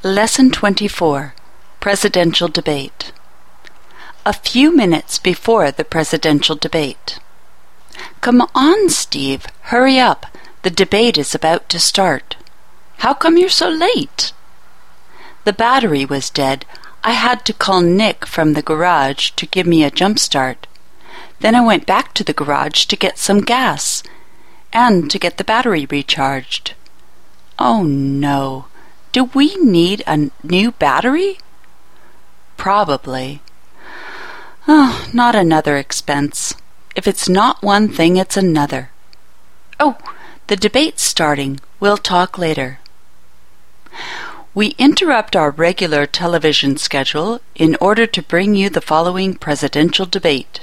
Lesson 24, Presidential Debate. A few minutes before the presidential debate. Come on, Steve, hurry up. The debate is about to start. How come you're so late? The battery was dead. I had to call Nick from the garage to give me a jump start. Then I went back to the garage to get some gas and to get the battery recharged. Oh no. Do we need a new battery? Probably. Oh, not another expense. If it's not one thing, it's another. Oh, the debate's starting. We'll talk later. We interrupt our regular television schedule in order to bring you the following presidential debate.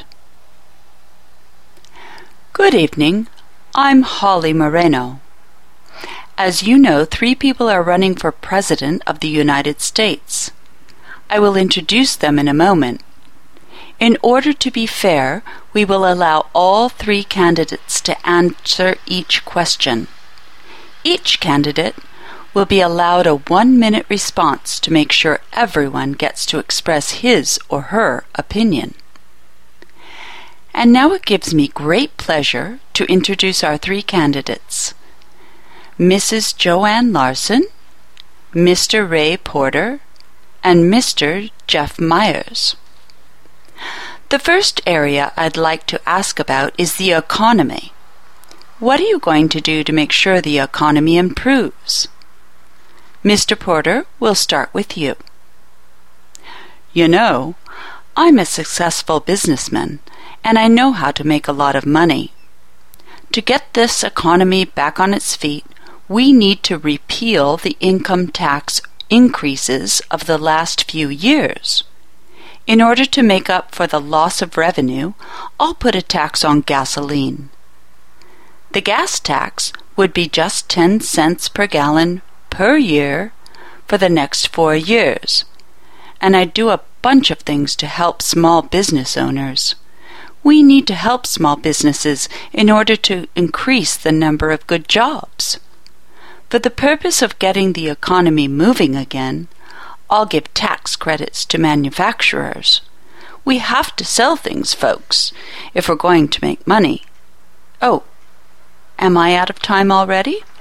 Good evening. I'm Holly Moreno. As you know, 3 people are running for President of the United States. I will introduce them in a moment. In order to be fair, we will allow all 3 candidates to answer each question. Each candidate will be allowed a 1-minute response to make sure everyone gets to express his or her opinion. And now it gives me great pleasure to introduce our 3 candidates. Mrs. Joanne Larson, Mr. Ray Porter, and Mr. Jeff Myers. The first area I'd like to ask about is the economy. What are you going to do to make sure the economy improves? Mr. Porter, we'll start with you. You know, I'm a successful businessman, and I know how to make a lot of money. To get this economy back on its feet, we need to repeal the income tax increases of the last few years. In order to make up for the loss of revenue, I'll put a tax on gasoline. The gas tax would be just 10 cents per gallon per year for the next 4 years. And I'd do a bunch of things to help small business owners. We need to help small businesses in order to increase the number of good jobs. For the purpose of getting the economy moving again, I'll give tax credits to manufacturers. We have to sell things, folks, if we're going to make money. Oh, am I out of time already?